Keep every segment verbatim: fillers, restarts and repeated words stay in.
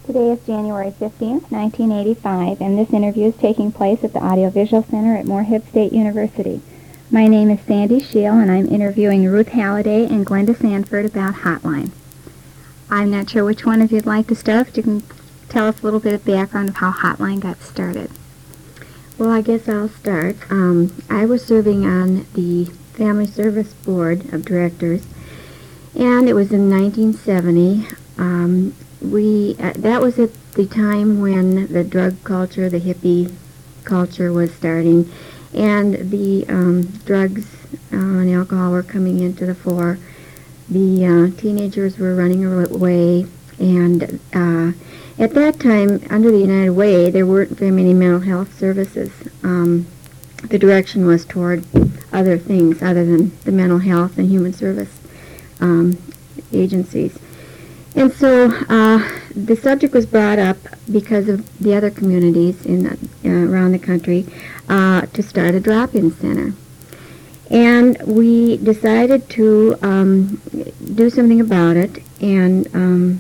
Today is January fifteenth, nineteen eighty-five, and this interview is taking place at the Audiovisual Center at Moorhead State University. My name is Sandy Scheel, and I'm interviewing Ruth Halliday and Glenda Sanford about Hotline. I'm not sure which one of you'd like to start, but you can tell us a little bit of background of how Hotline got started. Well, I guess I'll start. Um, I was serving on the Family Service Board of Directors, and it was in nineteen seventy. Um, we uh, that was at the time when the drug culture, the hippie culture was starting, and the um, drugs uh, and alcohol were coming into the fore. The uh, teenagers were running away, and uh, at that time, under the United Way, there weren't very many mental health services. Um, the direction was toward other things other than the mental health and human service um, agencies. And so uh, the subject was brought up because of the other communities in uh, around the country uh, to start a drop-in center. And we decided to um, do something about it, and um,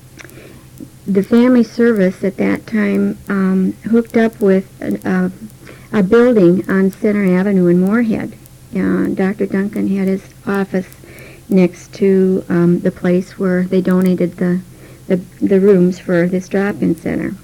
the Family Service at that time um, hooked up with a, a building on Center Avenue in Moorhead. Uh, Doctor Duncan had his office next to um, the place where they donated the, the the rooms for this drop-in center.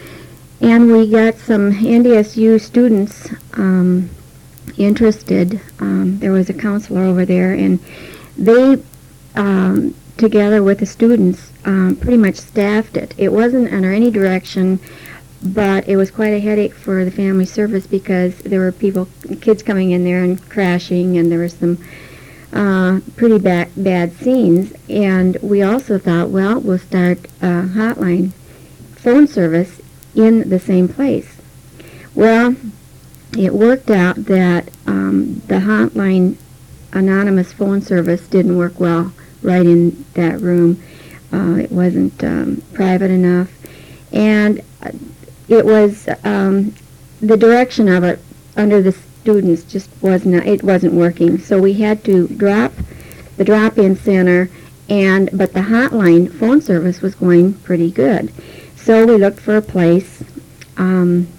And we got some N D S U students um, interested. Um, there was a counselor over there, and they, um, together with the students, um, pretty much staffed it. It wasn't under any direction, but it was quite a headache for the Family Service because there were people, kids coming in there and crashing, and there was some Uh, pretty bad, bad scenes. And we also thought, well, we'll start a hotline phone service in the same place. Well, it worked out that um, the hotline anonymous phone service didn't work well right in that room. Uh, it wasn't um, private enough, and it was um, the direction of it under the students just was not, it wasn't working. So we had to drop the drop-in center, and but the hotline phone service was going pretty good. So we looked for a place, um,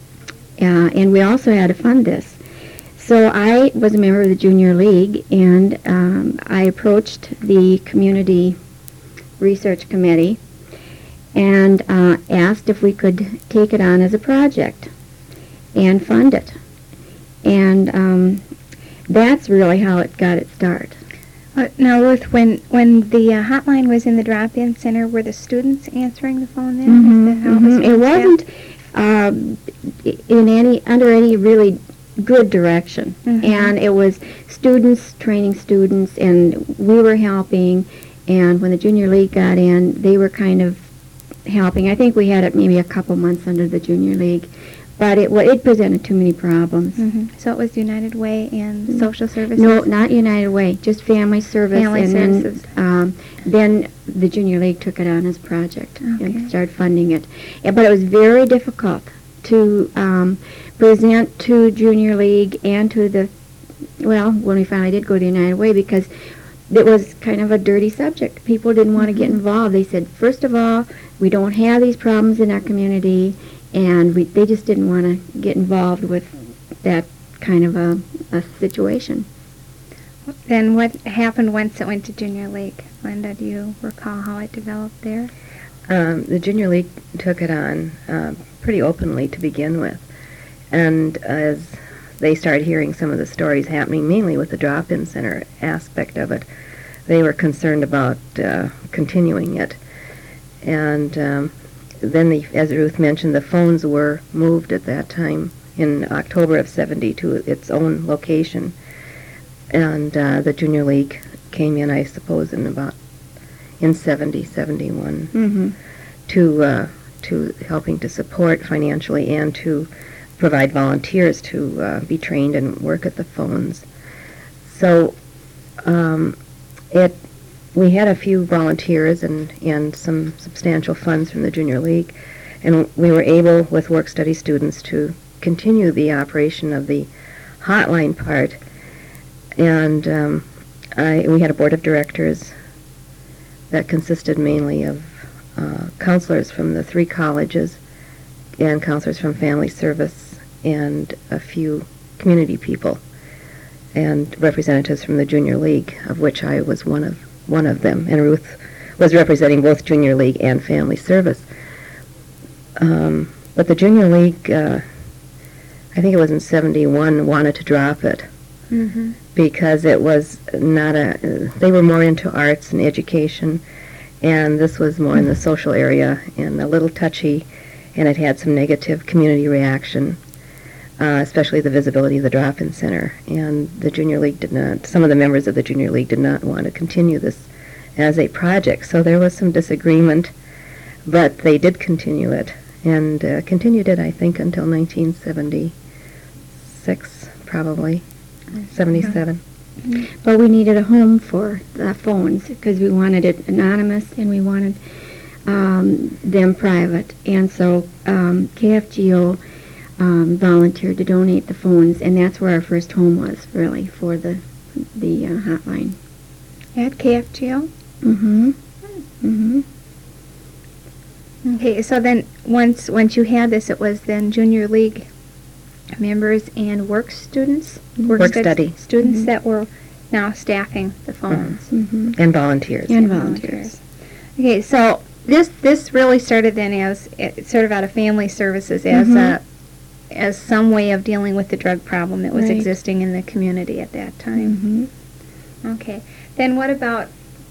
uh, and we also had to fund this. So I was a member of the Junior League, and um, I approached the Community Research Committee and uh, asked if we could take it on as a project and fund it. And um, that's really how it got its start. Uh, now, Ruth, when when the uh, hotline was in the drop-in center, were the students answering the phone then? Mm-hmm, Is that how mm-hmm. it, It wasn't um, in any under any really good direction, mm-hmm. and it was students training students, and we were helping. And when the Junior League got in, they were kind of helping. I think we had it maybe a couple months under the Junior League. But it well, it presented too many problems. Mm-hmm. So it was United Way and mm-hmm. social services? No, not United Way, just Family Service. Family and Services. Then, um, then the Junior League took it on as a project okay. and started funding it. Yeah, but it was very difficult to um, present to Junior League and to the, well, when we finally did go to United Way, because it was kind of a dirty subject. People didn't want to mm-hmm. get involved. They said, first of all, we don't have these problems in our community, and we, they just didn't want to get involved with that kind of a, a situation. Then what happened once it went to Junior League? Linda, do you recall how it developed there? Um, the Junior League took it on uh, pretty openly to begin with. And as they started hearing some of the stories happening, mainly with the drop-in center aspect of it, they were concerned about uh, continuing it. And um, then, the, as Ruth mentioned, the phones were moved at that time in October of seventy to its own location. And uh, the Junior League came in, I suppose, in about in seventy, seventy-one, Mm-hmm. to uh, to helping to support financially and to provide volunteers to uh, be trained and work at the phones. So um, it we had a few volunteers and, and some substantial funds from the Junior League, and we were able, with work-study students, to continue the operation of the hotline part. And um, I, we had a board of directors that consisted mainly of uh, counselors from the three colleges and counselors from family service and a few community people and representatives from the Junior League, of which I was one of one of them, and Ruth was representing both Junior League and family service. Um, but the Junior League, uh, I think it was in seventy-one, wanted to drop it Mm-hmm. because it was not a, they were more into arts and education, and this was more in the social area and a little touchy, and it had some negative community reaction, uh, especially the visibility of the drop-in center. And the Junior League did not, some of the members of the Junior League did not want to continue this as a project, so there was some disagreement, but they did continue it, and uh, continued it, I think, until nineteen seventy-six, probably, seventy-seven. But we needed a home for the phones because we wanted it anonymous and we wanted um, them private. And so um, K F G O um, volunteered to donate the phones, and that's where our first home was, really, for the the uh, hotline. At K F G O? Mm-hmm. Mm-hmm. Okay, so then once once you had this, it was then Junior League members and work students? Work stud- study. Students Mhm. that were now staffing the phones. Mm-hmm. And volunteers. And volunteers. Okay, so this this really started then as eh, sort of out of family services as Mhm. a as some way of dealing with the drug problem that was Right. existing in the community at that time. Mm-hmm. Okay, then what about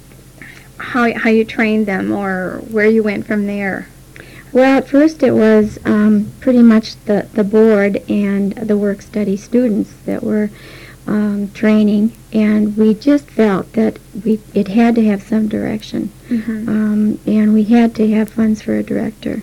how how you trained them or where you went from there? Well, at first it was um, pretty much the, the board and the work study students that were um, training, and we just felt that we it had to have some direction, Mm-hmm. um, and we had to have funds for a director.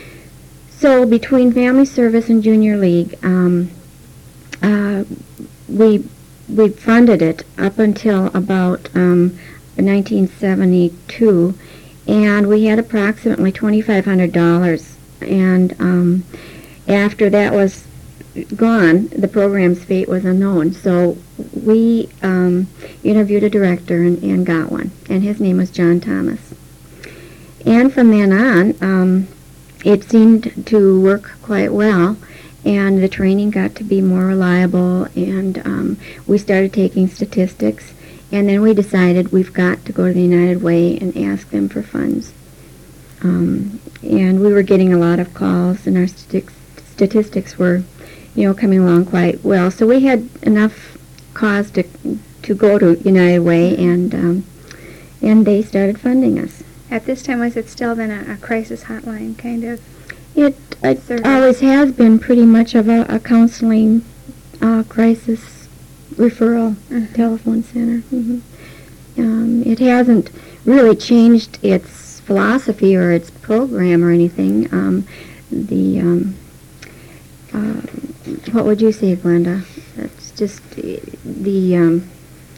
So between Family Service and Junior League, um, uh, we we funded it up until about um, nineteen seventy-two. And we had approximately twenty-five hundred dollars. And um, after that was gone, the program's fate was unknown. So we um, interviewed a director and, and got one. And his name was John Thomas. And from then on, um, it seemed to work quite well. And the training got to be more reliable. And um, we started taking statistics. And then we decided we've got to go to the United Way and ask them for funds. Um, and we were getting a lot of calls, and our statistics, statistics were, you know, coming along quite well. So we had enough cause to to go to United Way, and um, and they started funding us. At this time, was it still then a, a crisis hotline kind of? It, it Service. always has been pretty much of a, a counseling uh, crisis referral Mhm. telephone center. hmm Um, it hasn't really changed its philosophy or its program or anything. Um, the um, uh, what would you say, Glenda? It's just uh, the um,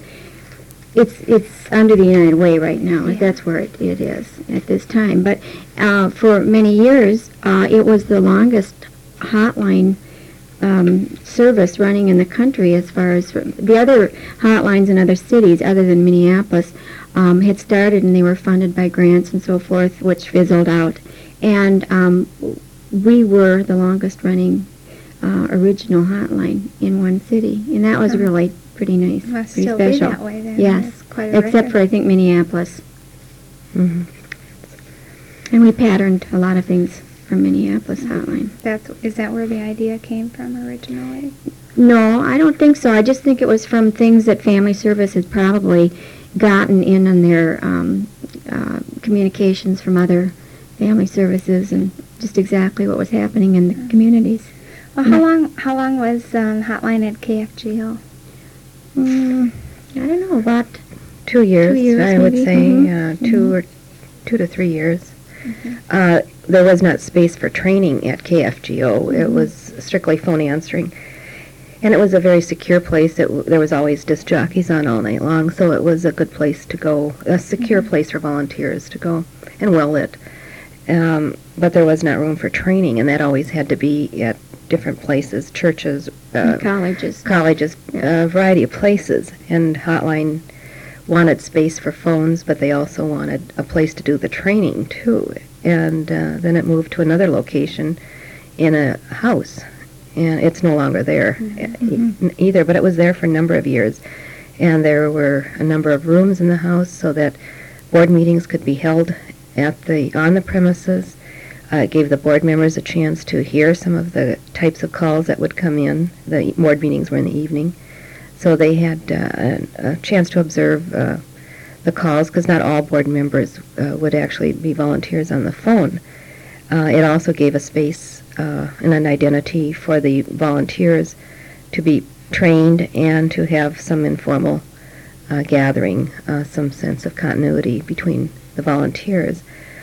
it's it's under the United Way right now. Yeah. That's where it, it is at this time. But uh, for many years, uh, it was the longest hotline Um, service running in the country. As far as the other hotlines in other cities other than Minneapolis um, had started, and they were funded by grants and so forth, which fizzled out. And um, we were the longest running uh, original hotline in one city, and that was Huh. really pretty nice, Must pretty still special. be that way then. Yes, That's quite a except for record. I think Minneapolis, Mm-hmm. and we patterned a lot of things from Minneapolis hotline. That's is that where the idea came from originally? No, I don't think so. I just think it was from things that Family Service had probably gotten in on their um, uh, communications from other family services, and just exactly what was happening in the communities. Well, how long how long was um, hotline at K F G O? Mm, I don't know, about Two years, Two years, I would maybe. say, Mhm. uh, two Mhm. or two to three years. Mhm. Uh, there was not space for training at K F G O. It Mhm. was strictly phone answering. And it was a very secure place. It, w- there was always disc jockeys on all night long, so it was a good place to go, a secure Mhm. place for volunteers to go, and well lit. Um, but there was not room for training, and that always had to be at different places, churches, uh, colleges. colleges, a variety of places. And hotline wanted space for phones, but they also wanted a place to do the training too. And uh, then it moved to another location in a house, and it's no longer there Mm-hmm. e- either, but it was there for a number of years. And there were a number of rooms in the house so that board meetings could be held at the on the premises. Uh, it gave the board members a chance to hear some of the types of calls that would come in. The board meetings were in the evening, so they had uh, a, a chance to observe uh, the calls, because not all board members uh, would actually be volunteers on the phone. Uh, it also gave a space uh, and an identity for the volunteers to be trained and to have some informal uh, gathering, uh, some sense of continuity between the volunteers.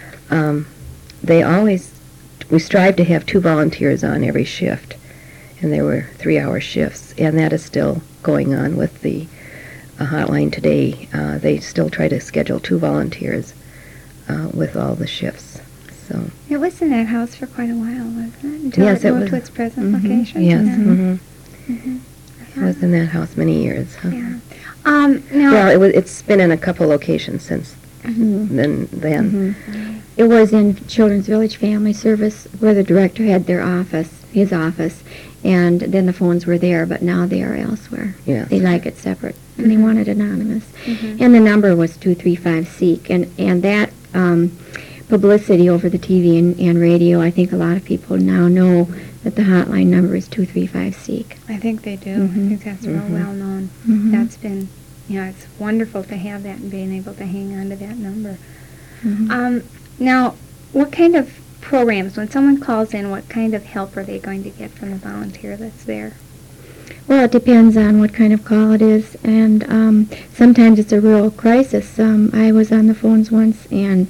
Um, they always, we strive to have two volunteers on every shift, and there were three-hour shifts, and that is still going on with the uh, hotline today. Uh, they still try to schedule two volunteers uh, with all the shifts. So It was in that house for quite a while, wasn't it? Until Yes, it it moved was. to its present Mhm. location. yes, Yeah. hmm Mhm. it was in that house many years. Huh? Yeah. Um, now, Well, it was, it's been in a couple locations since Mhm. then. then. Mhm. It was in Children's Village Family Service where the director had their office, his office, and then the phones were there, but now they are elsewhere. Yes. They like it separate, and they Mhm. want it anonymous. Mhm. And the number was two three five SEEK, and, and that um, publicity over the T V and, and radio, I think a lot of people now know that the hotline number is two three five SEEK. I think they do. I Mhm. think that's real Mhm. well known. Mhm. That's been, you know, it's wonderful to have that and being able to hang on to that number. Mhm. Um, now, what kind of programs, when someone calls in, what kind of help are they going to get from the volunteer that's there? Well, it depends on what kind of call it is, and um, sometimes it's a real crisis. Um, I was on the phones once, and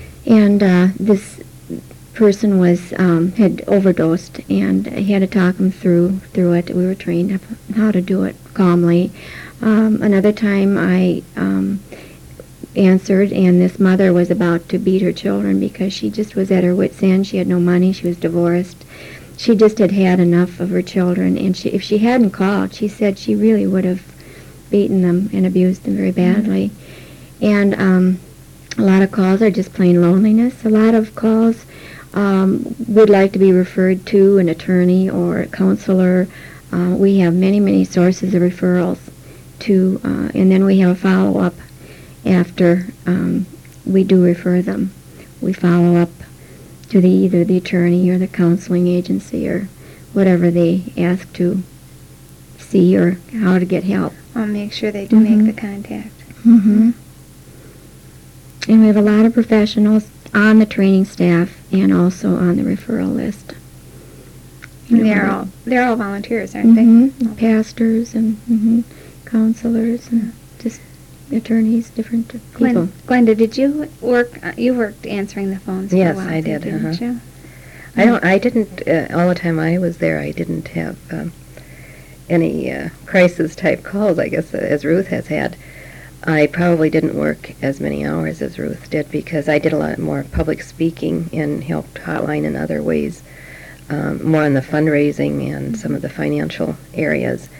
and uh, this person was um, had overdosed, and I had to talk him through through it. We were trained up how to do it calmly. Um, another time, I um, answered, and this mother was about to beat her children because she just was at her wit's end. She had no money. She was divorced. She just had had enough of her children, and she, if she hadn't called, she said she really would have beaten them and abused them very badly. And um, a lot of calls are just plain loneliness. A lot of calls um, would like to be referred to an attorney or a counselor. Uh, we have many, many sources of referrals to, uh, and then we have a follow-up after um, we do refer them. We follow up to the either the attorney or the counseling agency or whatever they ask to see or how to get help. I'll make sure they do Mhm. make the contact. Mm-hmm. And we have a lot of professionals on the training staff and also on the referral list. And they're all they're all volunteers, aren't Mhm. they? Pastors and mhm, counselors and just attorneys, different people. Glen, Glenda, did you work? Uh, you worked answering the phones Yes, for a while, I too, did, didn't uh-huh. you? I don't. I didn't. Uh, all the time I was there, I didn't have um, any uh, crisis type calls. I guess uh, as Ruth has had. I probably didn't work as many hours as Ruth did because I did a lot more public speaking and helped Hotline in other ways, um, more on the fundraising and some of the financial areas.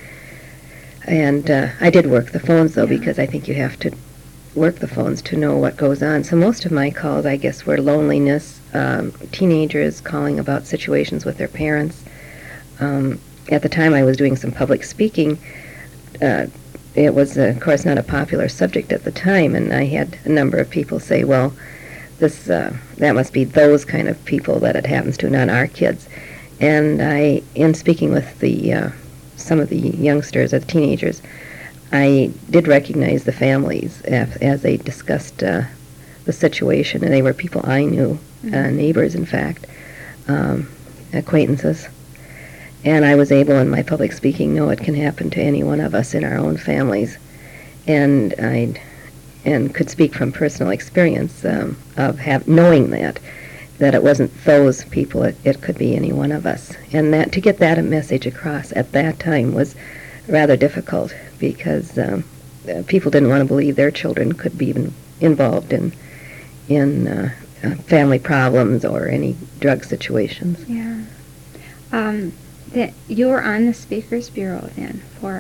And uh, I did work the phones, though, Yeah. because I think you have to work the phones to know what goes on. So most of my calls, I guess, were loneliness, um, teenagers calling about situations with their parents. Um, at the time, I was doing some public speaking. Uh, it was, uh, of course, not a popular subject at the time, and I had a number of people say, well, this uh, that must be those kind of people that it happens to, not our kids. And I, in speaking with the uh, some of the youngsters or the teenagers, I did recognize the families as, as they discussed uh, the situation, and they were people I knew, uh, neighbors, in fact, um, acquaintances. And I was able, in my public speaking, know it can happen to any one of us in our own families, and I and could speak from personal experience um, of have, knowing that that it wasn't those people; it, it could be any one of us, and that to get that message across at that time was rather difficult because um, uh, people didn't want to believe their children could be even involved in in uh, uh, family problems or any drug situations. Yeah. Um, that you were on the Speakers Bureau then for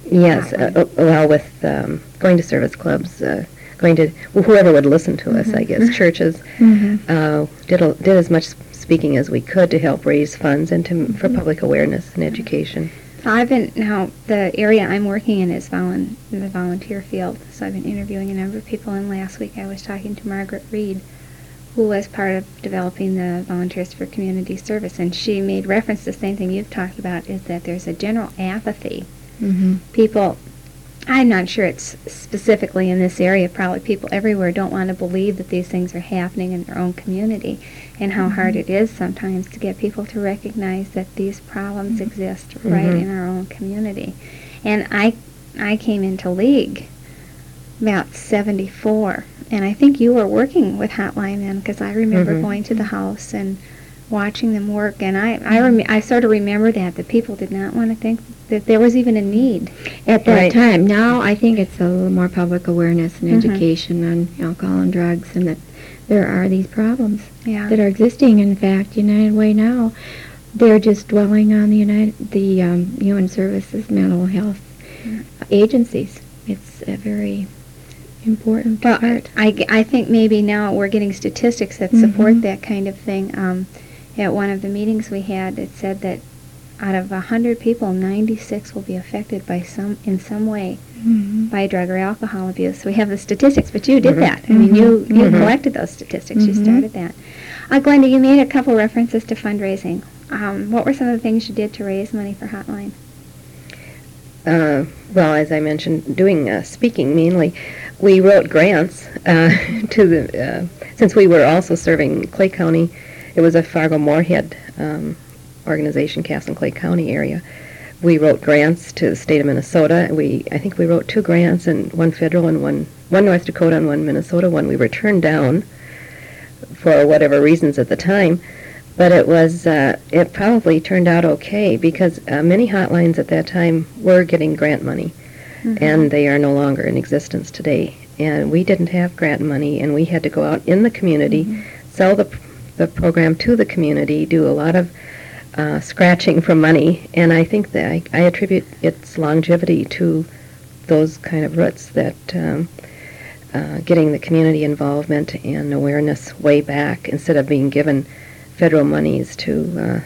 Yes, uh, Hotline. uh, well, with um, going to service clubs, uh, going to well, whoever would listen to us, I guess, churches, Mhm. uh, did a, did as much speaking as we could to help raise funds and to for public awareness and education. So I've been, now, the area I'm working in is volun, in the volunteer field, so I've been interviewing a number of people, and last week I was talking to Margaret Reed, who was part of developing the Volunteers for Community Service, and she made reference to the same thing you've talked about, is that there's a general apathy. Mhm. People, I'm not sure it's specifically in this area, probably people everywhere don't want to believe that these things are happening in their own community, and how hard it is sometimes to get people to recognize that these problems exist right Mhm. in our own community. And I, I came into League about seventy-four, and I think you were working with Hotline then, because I remember Mhm. going to the house and watching them work, and I, I, rem- I sort of remember that, that people did not want to think that there was even a need. At that Right. time. Now I think it's a little more public awareness and Mhm. education on alcohol and drugs, and that there are these problems Yeah. that are existing. In fact, United Way now, they're just dwelling on the United, the um, Human Services mental health Mm. agencies. It's a very important Well, part. I, g- I think maybe now we're getting statistics that Mhm. support that kind of thing. Um, at one of the meetings we had, it said that out of one hundred people, ninety-six will be affected by some, in some way Mhm. by drug or alcohol abuse. We have the statistics, but you did Mhm. that. I mean, you, you Mhm. collected those statistics. You Mhm. started that. Uh, Glenda, you made a couple references to fundraising. Um, what were some of the things you did to raise money for Hotline? Uh, well, as I mentioned, doing uh, speaking mainly, we wrote grants uh, to the, uh, since we were also serving Clay County, it was a Fargo-Moorhead um, organization, Cass and Clay County area. We wrote grants to the state of Minnesota. We, I think we wrote two grants, and one federal and one, one North Dakota and one Minnesota one. We were turned down for whatever reasons at the time. But it was, uh, it probably turned out okay, because uh, many hotlines at that time were getting grant money, Mhm. and they are no longer in existence today. And we didn't have grant money, and we had to go out in the community, sell the, the program to the community, do a lot of uh, scratching for money, and I think that I, I attribute its longevity to those kind of roots, that um, uh, getting the community involvement and awareness way back, instead of being given federal monies to uh,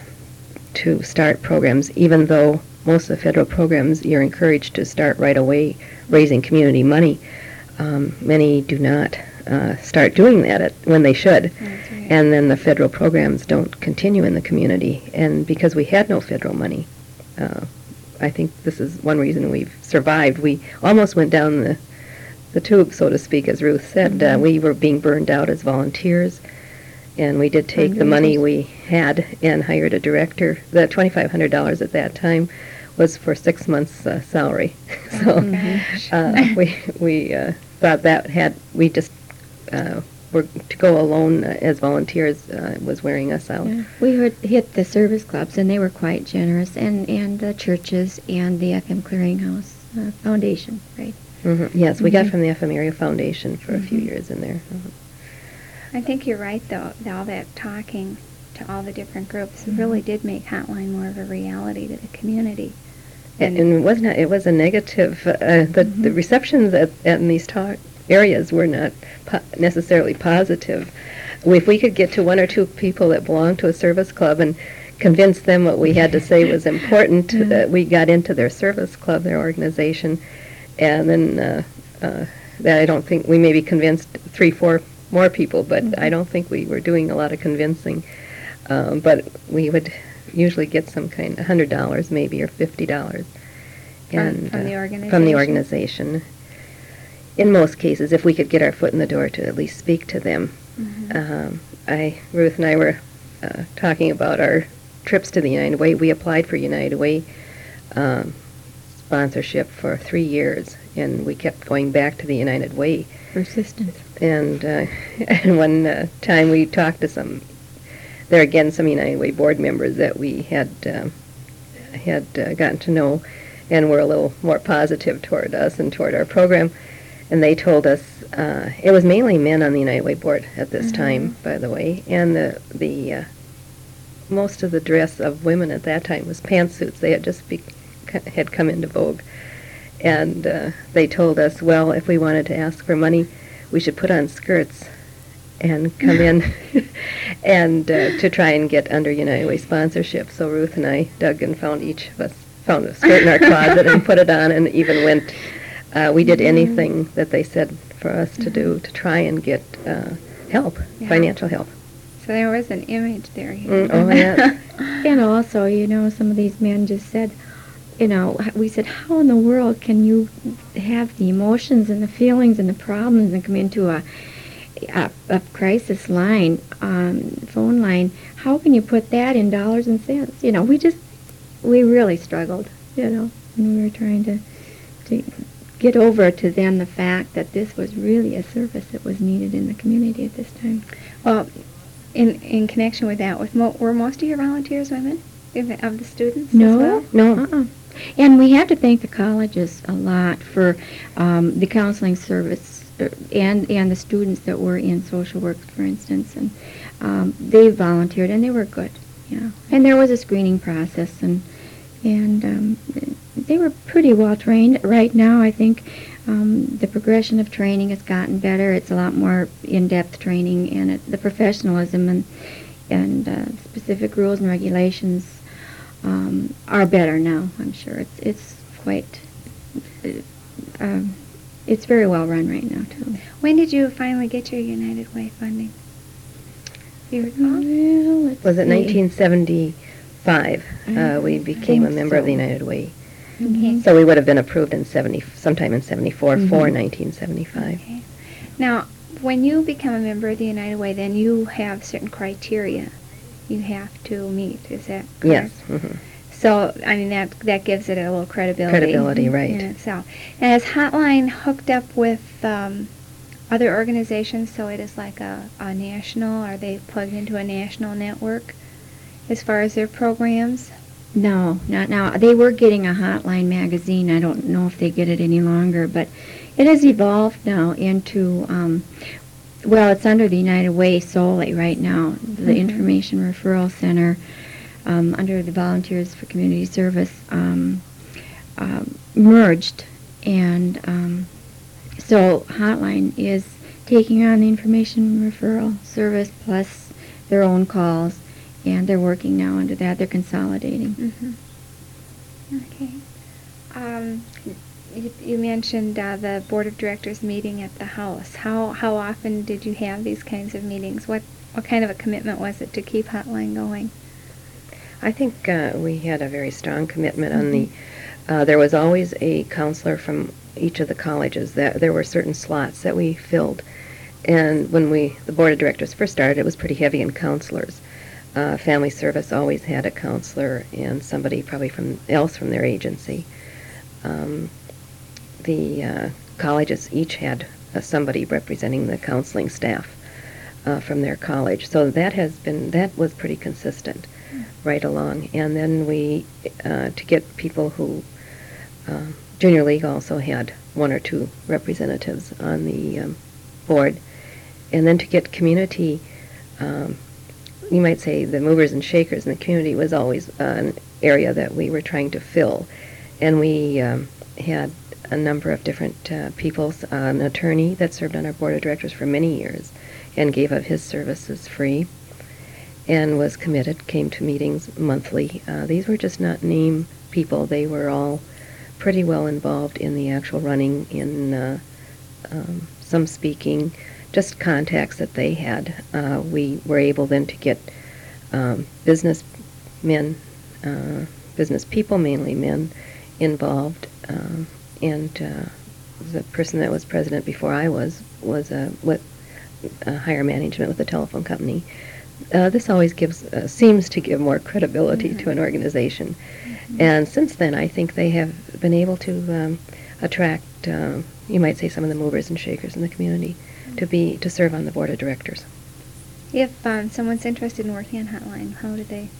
to start programs, even though most of the federal programs you're encouraged to start right away raising community money. Um, many do not uh, start doing that at, when they should, That's right. and then the federal programs don't continue in the community. And because we had no federal money, uh, I think this is one reason we've survived. We almost went down the the tube, so to speak, as Ruth said. Mhm. Uh, we were being burned out as volunteers. And we did take the money Fundraisers. we had and hired a director. The twenty-five hundred dollars at that time was for six months' uh, salary. So Gosh. uh, we we uh, thought that had we just uh, were to go alone uh, as volunteers uh, was wearing us out. Yeah. We heard, hit the service clubs, and they were quite generous, and, and the churches and the F M Clearinghouse uh, Foundation, right? hmm Yes, we got Mhm. from the F M Area Foundation for a few Mhm. years in there. Mhm. I think you're right, though. that All that talking to all the different groups Mhm. really did make Hotline more of a reality to the community. And, and it wasn't. It was a negative. Uh, the the Mhm. receptions at, at in these talk areas were not po- necessarily positive. If we could get to one or two people that belonged to a service club and convince them what we had to say was important, Yeah. that we got into their service club, their organization, and then uh, uh, that I don't think we maybe convinced three, four more people, but Mhm. I don't think we were doing a lot of convincing. Um, but we would usually get some kind, a hundred dollars maybe, or fifty dollars. From- from the From the organization? organization. In most cases, if we could get our foot in the door to at least speak to them. Mhm. Um, I, Ruth and I were uh, talking about our trips to the United Way. We applied for United Way um, sponsorship for three years, and we kept going back to the United Way. Persistence. And, uh, and one uh, time we talked to some, there again, some United Way board members that we had um, had uh, gotten to know, and were a little more positive toward us and toward our program. And they told us, uh, it was mainly men on the United Way board at this Mhm. time, by the way, and the the uh, most of the dress of women at that time was pantsuits. They had just be, had come into vogue. and uh, they told us, well, if we wanted to ask for money, we should put on skirts and come in and uh, to try and get under United Way sponsorship. So Ruth and I dug and found each of us, found a skirt in our closet and put it on, and even went, uh, we did anything that they said for us to do to try and get uh, help, Yeah. financial help. So there was an image there. Mm, oh, yeah. And also, you know, some of these men just said, you know, h- we said, how in the world can you have the emotions and the feelings and the problems and come into a a, a crisis line, um, phone line? How can you put that in dollars and cents? You know, we just, we really struggled, you know, when we were trying to, to get over to them the fact that this was really a service that was needed in the community at this time. Well, in in connection with that, with mo- were most of your volunteers women, If- of the students as No, well? No. Uh-uh. And we have to thank the colleges a lot for um, the counseling service uh, and and the students that were in social work, for instance, and um, they volunteered and they were good, you know. And there was a screening process, and and um, they were pretty well trained. Right now, I think um, the progression of training has gotten better. It's a lot more in-depth training, and it, the professionalism and and uh, specific rules and regulations um, are better now. I'm sure it's it's quite uh, um, it's very well run right now too. When did you finally get your United Way funding? Do you recall? Well, let's Was it see. nineteen seventy-five? Uh, we I became a think member of the so. United Way. Okay. So we would have been approved in seventy, sometime in seventy-four for Mhm. nineteen seventy-five. Okay. Now, when you become a member of the United Way, then you have certain criteria you have to meet. Is that correct? Yes. mhm. So, I mean, that that gives it a little credibility. Credibility, right. In itself. And is Hotline hooked up with um, other organizations, so it is like a, a national, are they plugged into a national network as far as their programs? No, not now. They were getting a Hotline magazine. I don't know if they get it any longer, but it has evolved now into, um, well, it's under the United Way solely right now, the Mhm. Information Referral Center, um, under the Volunteers for Community Service, um, um, merged. And um, so Hotline is taking on the Information Referral Service plus their own calls. And they're working now under that. They're consolidating. Mm-hmm. Okay. Um, you, you mentioned uh, the board of directors meeting at the house. How how often did you have these kinds of meetings? What what kind of a commitment was it to keep Hotline going? I think uh, we had a very strong commitment on the, uh, there was always a counselor from each of the colleges. That there were certain slots that we filled. And when we, the board of directors first started, it was pretty heavy in counselors. Uh, family service always had a counselor and somebody probably from else from their agency. Um, the uh, colleges each had uh, somebody representing the counseling staff uh, from their college. So that has been, that was pretty consistent right along. And then we, uh, to get people who, uh, Junior League also had one or two representatives on the um, board. And then to get community, um, you might say the movers and shakers in the community was always uh, an area that we were trying to fill. And we um, had a number of different uh, people, uh, an attorney that served on our board of directors for many years and gave of his services free and was committed, came to meetings monthly. Uh, these were just not name people. They were all pretty well involved in the actual running, in uh, um, some speaking, just contacts that they had. Uh, we were able then to get um, business men, uh, business people, mainly men, involved. Um, and uh, the person that was president before I was was uh, with uh, higher management with the telephone company. Uh, this always gives, uh, seems to give more credibility Mm-hmm. to an organization. Mm-hmm. And since then, I think they have been able to um, attract, uh, you might say, some of the movers and shakers in the community to be to serve on the board of directors. If um, someone's interested in working on Hotline, how do they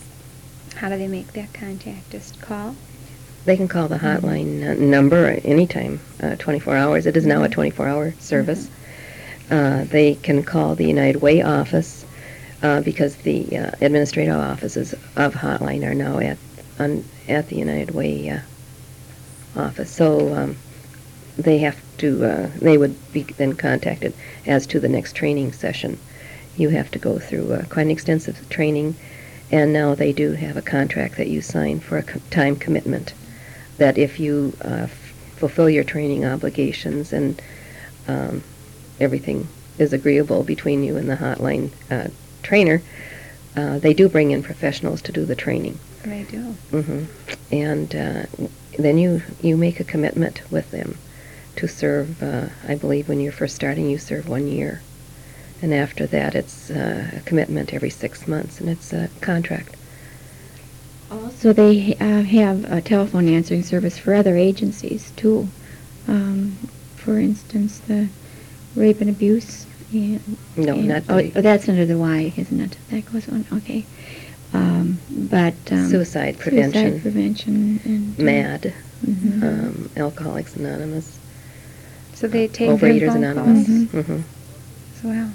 how do they make that contact? Just call? They can call the hotline uh, number anytime, uh, twenty-four hours. It is now a twenty-four hour service. Uh, they can call the United Way office uh, because the uh, administrative offices of Hotline are now at on, at the United Way uh, office. So um, they have to, uh, they would be then contacted as to the next training session. You have to go through uh, quite an extensive training, and now they do have a contract that you sign for a co- time commitment, that if you uh, f- fulfill your training obligations and um, everything is agreeable between you and the hotline uh, trainer, uh, they do bring in professionals to do the training. They do. hmm And uh, then you, you make a commitment with them to serve, uh, I believe when you're first starting, you serve one year. And after that, it's uh, a commitment every six months, and it's a contract. Also, they uh, have a telephone answering service for other agencies, too. Um, for instance, the rape and abuse. And, No, and- not oh, the oh, that's under the Y, isn't it? That goes on, okay. Um, but... Um, suicide prevention, Suicide prevention and... uh, MAD, mhm. um, Alcoholics Anonymous, So they take Overeaters phone Anonymous. calls Mhm. hmm as well.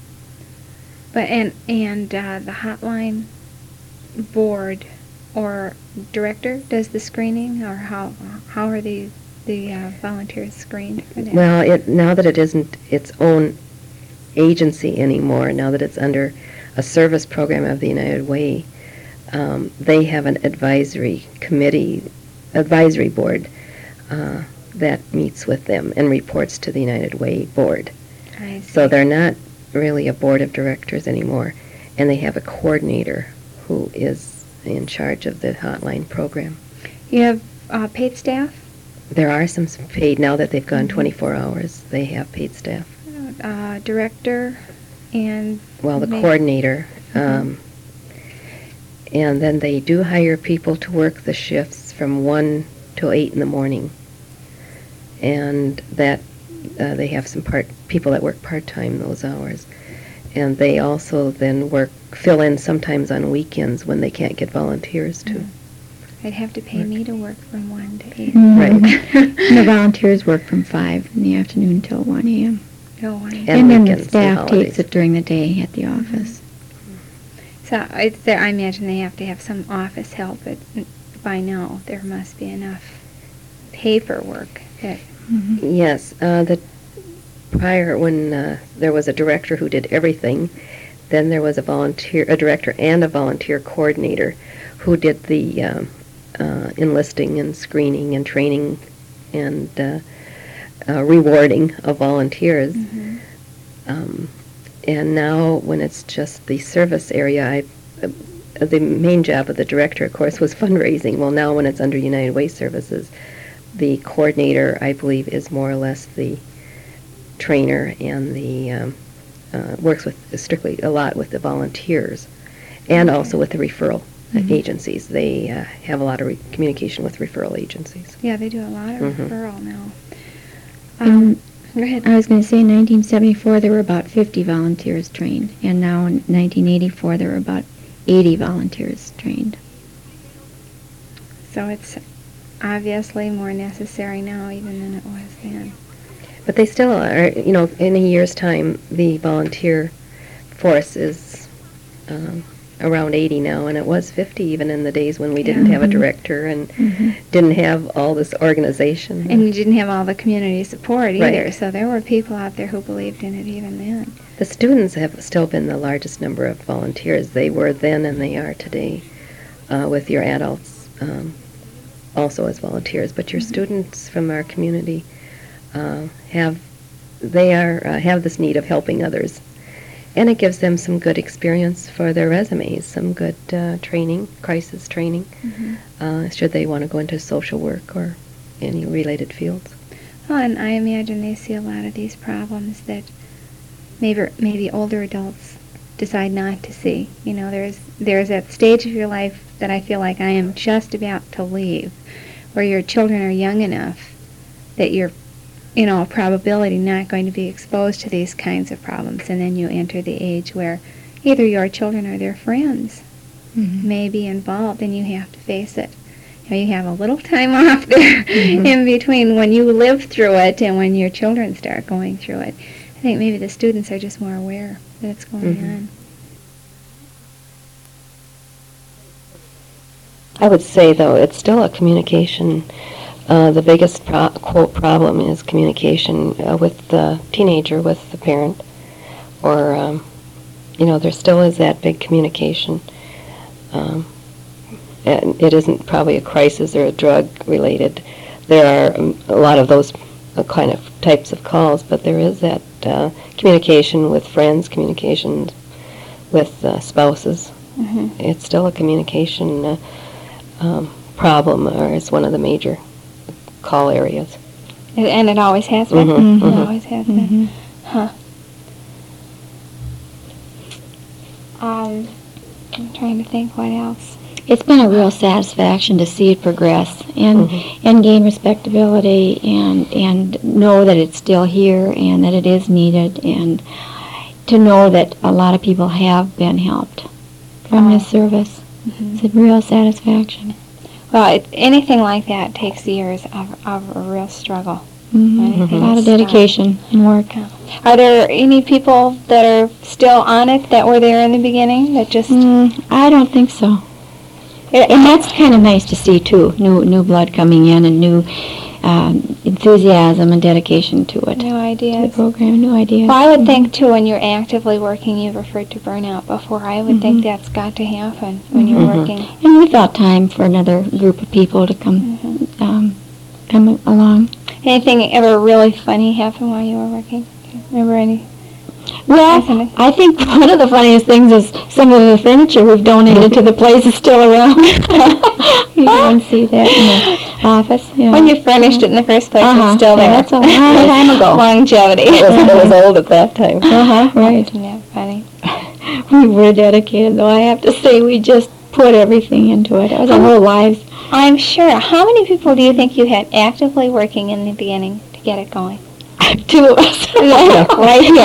But and and uh, the hotline board or director does the screening, or how how are the the uh, volunteers screened for that? Well, it, now that it isn't its own agency anymore, now that it's under a service program of the United Way, um, they have an advisory committee, advisory board uh, that meets with them and reports to the United Way board. I see. So they're not really a board of directors anymore, and they have a coordinator who is in charge of the hotline program. You have uh, paid staff, There are some s- paid, now that they've gone Mhm. twenty-four hours, they have paid staff. uh, director, and Well, the ma- coordinator, Mhm. um, and then they do hire people to work the shifts from one till eight in the morning. And that, uh, they have some part, people that work part-time those hours. And they also then work, fill in sometimes on weekends when they can't get volunteers to. Mm. They'd have to pay me to work from one to eight. Mhm. Right. And the volunteers work from five in the afternoon till one a m No one. And And then the weekends and staff holidays. takes it during the day at the office. So it's there, I imagine they have to have some office help, but by now there must be enough paperwork that. Mhm. Yes, uh, the prior, when uh, there was a director who did everything, then there was a volunteer, a director and a volunteer coordinator who did the um, uh, enlisting and screening and training and uh, uh, rewarding of volunteers. Mhm. Um, and now, when it's just the service area, I, uh, the main job of the director, of course, was fundraising. Well, now when it's under United Way Services, the coordinator, I believe, is more or less the trainer and the um, uh, works with strictly a lot with the volunteers, and Okay. also with the referral uh, Mhm. agencies. They uh, have a lot of re- communication with referral agencies. Yeah, they do a lot of Mhm. referral now. Um, Um, go ahead. I was going to say in nineteen seventy-four there were about fifty volunteers trained, and now in nineteen eighty-four there were about eighty volunteers trained. So it's obviously more necessary now even than it was then. But they still are, you know, in a year's time, the volunteer force is um, around eighty now, and it was fifty even in the days when we didn't Yeah. have a Mhm. director and Mhm. didn't have all this organization. And you didn't have all the community support either, Right. so there were people out there who believed in it even then. The students have still been the largest number of volunteers. They were then and they are today, uh, with your adults um, also as volunteers. But your Mhm. students from our community uh, have, they are, uh, have this need of helping others. And it gives them some good experience for their resumes, some good uh, training, crisis training, uh, should they want to go into social work or any related fields. Well, and I imagine they see a lot of these problems that maybe maybe older adults decide not to see. You know, there's there's that stage of your life that I feel like I am just about to leave, where your children are young enough that you're, you know, a probability not going to be exposed to these kinds of problems, and then you enter the age where either your children or their friends Mhm. may be involved, and you have to face it. You know, you have a little time off there Mhm. in between when you live through it and when your children start going through it. I think maybe the students are just more aware that it's going Mhm. on. I would say, though, it's still a communication uh, the biggest pro- quote problem is communication uh, with the teenager, with the parent, or um, you know, there still is that big communication. Um, and it isn't probably a crisis or a drug related. There are um, a lot of those uh, kind of types of calls, but there is that uh, communication with friends, communication with uh, spouses. Mm-hmm. It's still a communication uh, um, problem, or it's one of the major call areas. And- And it always has been? Mhm, It mhm. always has been? Mhm. Huh. Um, I'm trying to think what else. It's been a real satisfaction to see it progress and Mhm. and gain respectability and and know that it's still here and that it is needed, and to know that a lot of people have been helped from this service. Mhm. It's a real satisfaction. Well, it, anything like that takes years of, of a real struggle. Mhm. Anything A lot of to start. dedication and work. Are there any people that are still on it that were there in the beginning that just... Mm, I don't think so. And that's kind of nice to see too. New new blood coming in and new um, enthusiasm and dedication to it. New To the ideas? program, new ideas. Well, I would think, too, when you're actively working, you referred to burnout before, I would think Mhm. that's got to happen when you're Mhm. working. And we thought time for another group of people to come Mhm. um, come along. Anything ever really funny happen while you were working? Do you remember any? Well, Isn't it? I think one of the funniest things is some of the furniture we've donated to the place is still around. You can see that in the office. Yeah. When you furnished it in the first place, Uh-huh. it's still Yeah, there. that's a long time ago. Longevity. It was, it was old at that time. Uh-huh, right. Isn't that funny? We were dedicated, though. I have to say, we just put everything into it. It was our whole lives. I'm sure. How many people do you think you had actively working in the beginning to get it going? Two of us. Right here.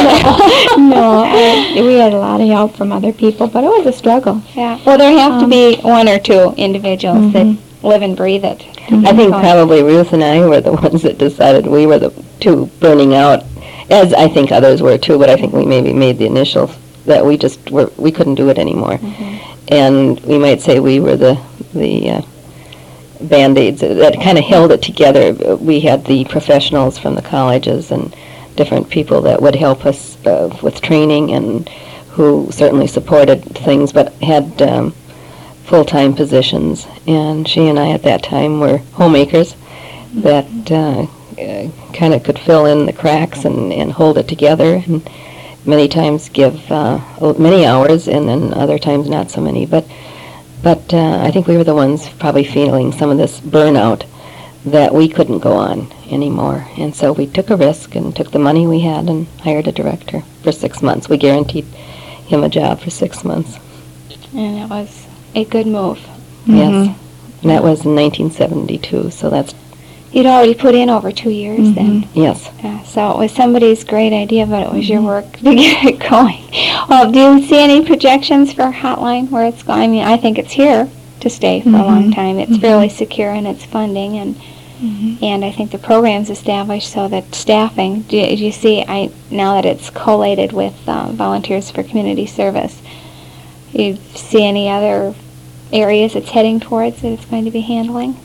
No, I, we had a lot of help from other people, but it was a struggle. Yeah. Well, there have to Um, be one or two individuals Mhm. that live and breathe it. Mhm. I think Going. probably Ruth and I were the ones that decided we were the two burning out, as I think others were too, but I think we maybe made the initial, that we just were, we couldn't do it anymore. Mhm. And we might say we were the, the uh, Band-Aids that kind of held it together. We had the professionals from the colleges and different people that would help us uh, with training, and who certainly supported things, but had um, full-time positions. And she and I at that time were homemakers that uh, uh, kind of could fill in the cracks and, and hold it together, and many times give uh, many hours, and then other times not so many. But But uh, I think we were the ones probably feeling some of this burnout, that we couldn't go on anymore. And so we took a risk and took the money we had and hired a director for six months. We guaranteed him a job for six months. And it was a good move. Yes. And that was in nineteen seventy-two, so that's, You'd already put in over two years then. yes. Yeah, so it was somebody's great idea, but it was your work to get it going. Well, do you see any projections for Hotline, where it's going? I mean, I think it's here to stay for a long Mhm. time. It's Mhm. fairly secure in its funding, and Mhm. and I think the program's established so that staffing, do you, do you see, I now that it's collated with um, Volunteers for Community Service, you see any other areas it's heading towards that it's going to be handling?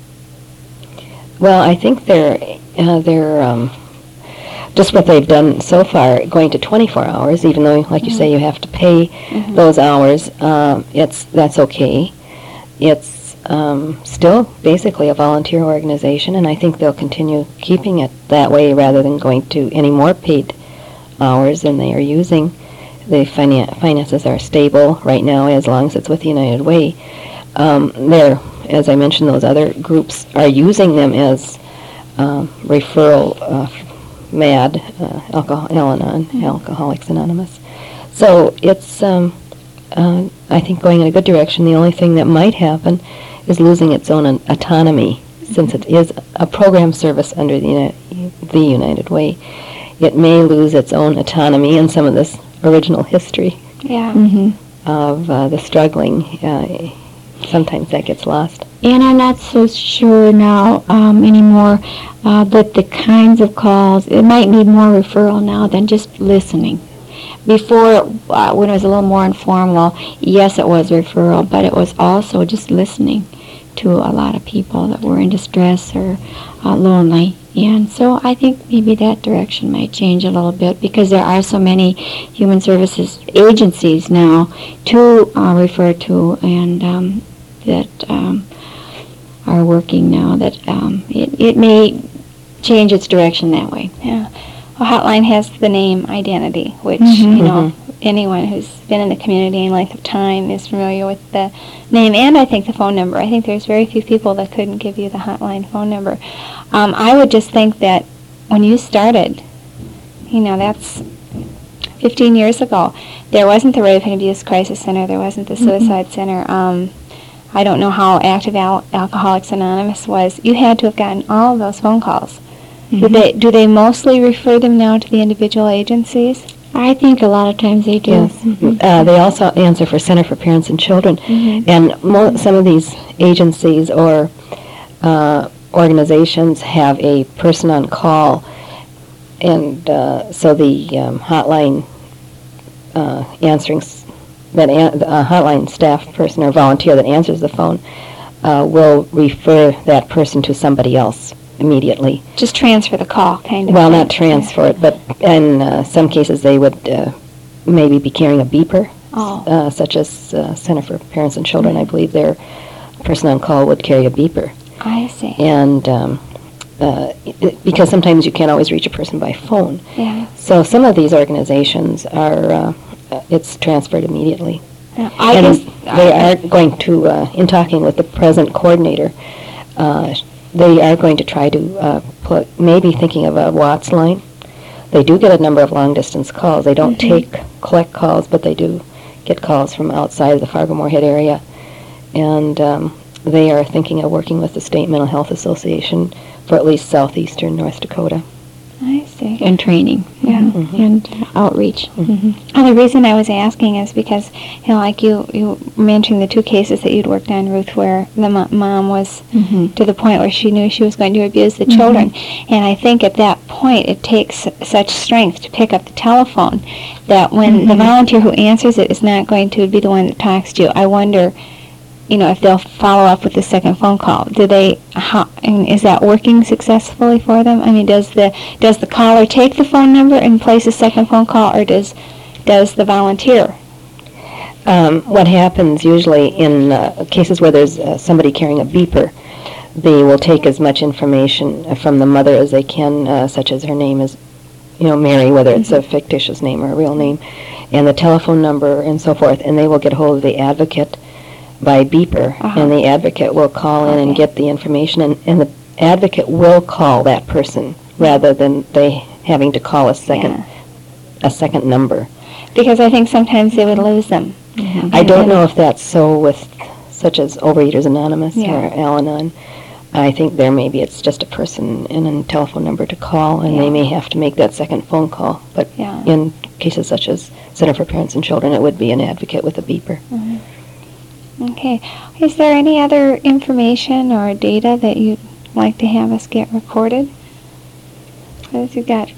Well, I think they're, uh, they're, um, just what they've done so far, going to twenty-four hours, even though, like you say, you have to pay Mhm. those hours, um, it's, that's okay. It's um, still basically a volunteer organization, and I think they'll continue keeping it that way rather than going to any more paid hours than they are using. The finan- finances are stable right now, as long as it's with United Way. Um, they're, as I mentioned, those other groups are using them as um, referral, uh, MAD, uh, Alcohol, Al-Anon, Alcoholics Anonymous. So it's, um, uh, I think, going in a good direction. The only thing that might happen is losing its own an- autonomy, since it is a program service under the, Uni- the United Way. It may lose its own autonomy and some of this original history Yeah. Mhm. of uh, the struggling. Uh, sometimes that gets lost. And I'm not so sure now um, anymore uh, that the kinds of calls, it might need more referral now than just listening. Before, uh, when it was a little more informal, yes, it was referral, but it was also just listening to a lot of people that were in distress or uh, lonely. And so I think maybe that direction might change a little bit, because there are so many human services agencies now to uh, refer to, and um, that um, are working now, that um, it, it may change its direction that way. Yeah. Well, Hotline has the name Identity, which, Mhm. you know, anyone who's been in the community any length of time is familiar with the name, and I think the phone number. I think there's very few people that couldn't give you the Hotline phone number. Um, I would just think that when you started, you know, that's fifteen years ago, there wasn't the Rape and Abuse Crisis Center, there wasn't the Suicide mm-hmm. Center. Um, I don't know how active Al- Alcoholics Anonymous was. You had to have gotten all of those phone calls. Mm-hmm. Do they do they mostly refer them now to the individual agencies? I think a lot of times they do. Yes. Mm-hmm. Uh, they also answer for Center for Parents and Children. Mm-hmm. And mo- some of these agencies or uh, organizations have a person on call, and uh, so the um, hotline uh, answering s- that an- uh, hotline staff person or volunteer that answers the phone uh, will refer that person to somebody else immediately. Just transfer the call, kind of. Well, thing. not transfer it, but in uh, some cases they would uh, maybe be carrying a beeper, oh. uh, such as uh, Center for Parents and Children. Mm-hmm. I believe their person on call would carry a beeper. I see. And um, uh, it, because sometimes you can't always reach a person by phone. Yeah. So some of these organizations are, uh, uh, it's transferred immediately. Yeah, I and guess they are going to, uh, in talking with the present coordinator, uh, they are going to try to uh, put, maybe thinking of a Watts line. They do get a number of long-distance calls. They don't mm-hmm. take, collect calls, but they do get calls from outside of the Fargo-Moorhead area. And um, they are thinking of working with the State Mental Health Association for at least southeastern North Dakota. I see. And training. Yeah. Mm-hmm. And uh, outreach. Mm-hmm. Oh, the reason I was asking is because, you know, like you, you mentioned the two cases that you'd worked on, Ruth, where the mo- mom was mm-hmm. to the point where she knew she was going to abuse the mm-hmm. children. And I think at that point it takes such strength to pick up the telephone that when mm-hmm. the volunteer who answers it is not going to be the one that talks to you, I wonder, you know, if they'll follow up with the second phone call. Do they, how, and is that working successfully for them? I mean, does the does the caller take the phone number and place a second phone call, or does does the volunteer? Um, what happens usually in uh, cases where there's uh, somebody carrying a beeper, they will take as much information uh, from the mother as they can, uh, such as her name is, you know, Mary, whether it's mm-hmm. a fictitious name or a real name, and the telephone number and so forth, and they will get hold of the advocate by beeper, uh-huh. and the advocate will call in okay. and get the information, and, and the advocate will call that person rather than they having to call a second yeah. a second number. Because I think sometimes they would lose them. Mm-hmm. I don't know if that's so with such as Overeaters Anonymous yeah. or Al-Anon. I think there maybe it's just a person and a telephone number to call, and yeah. they may have to make that second phone call. But yeah. in cases such as Center for Parents and Children, it would be an advocate with a beeper. Mm-hmm. Okay. Is there any other information or data that you'd like to have us get recorded? What have you got?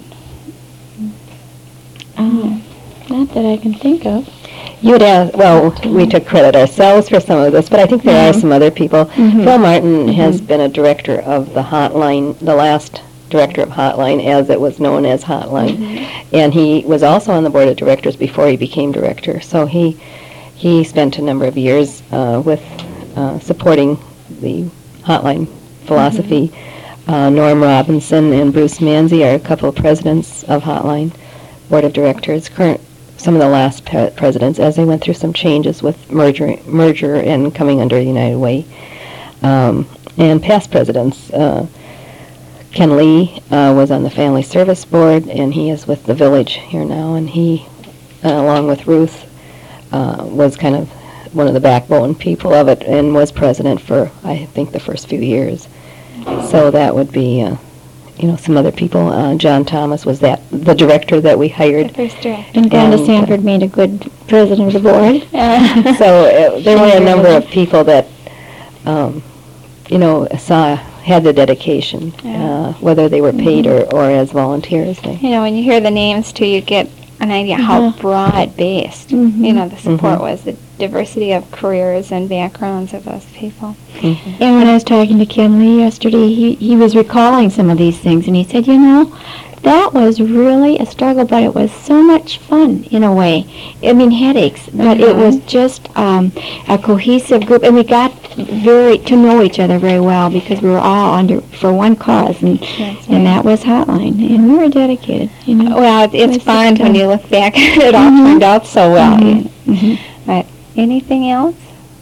Um, not that I can think of. You would ask, well, we took credit ourselves for some of this, but I think there mm-hmm. are some other people. Mm-hmm. Phil Martin mm-hmm. has been a director of the Hotline, the last director of Hotline, as it was known as Hotline. Mm-hmm. And he was also on the board of directors before he became director. So he he spent a number of years uh, with uh, supporting the Hotline philosophy. Mm-hmm. uh, Norm Robinson and Bruce Manzi are a couple of presidents of Hotline board of directors, current some of the last pe- presidents, as they went through some changes with merger merger and coming under United Way. Um, and past presidents, uh, Ken Lee uh, was on the Family Service Board, and he is with the Village here now, and he, uh, along with Ruth, uh, was kind of one of the backbone people of it, and was president for, I think, the first few years. So that would be, uh, you know, some other people. Uh, John Thomas was that the director that we hired. The first director. And Glenda And, Sanford uh, made a good president of the board. Uh, so uh, there were a number of people that, um, you know, saw had the dedication, Yeah. uh, whether they were paid mm-hmm. or, or as volunteers. They You know, when you hear the names too, you get an idea Uh-huh. how broad-based, Mhm. you know, the support Mhm. was, the diversity of careers and backgrounds of those people. And when I was talking to Ken Lee yesterday, he, he was recalling some of these things, and he said, you know, that was really a struggle, but it was so much fun in a way. I mean, headaches, but it was just um, a cohesive group, and we got very to know each other very well because we were all under for one cause, and That's and right. that was Hotline, and we were dedicated. You know. Well, it- it's It's fun just, when uh, you look back. It all Mhm. turned out so well. Mhm. you know. Mhm. But anything else?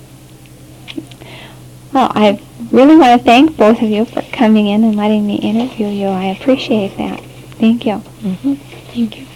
Well, I really want to thank both of you for coming in and letting me interview you. I appreciate that. Thank you. Thank you.